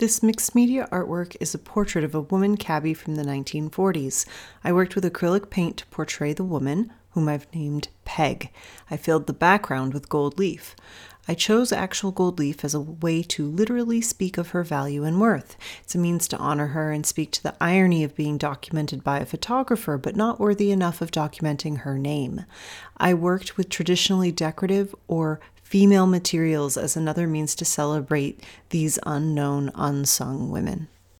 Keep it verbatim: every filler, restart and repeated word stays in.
This mixed media artwork is a portrait of a woman cabbie from the nineteen forties. I worked with acrylic paint to portray the woman, whom I've named Peg. I filled the background with gold leaf. I chose actual gold leaf as a way to literally speak of her value and worth. It's a means to honor her and speak to the irony of being documented by a photographer, but not worthy enough of documenting her name. I worked with traditionally decorative or female materials as another means to celebrate these unknown, unsung women.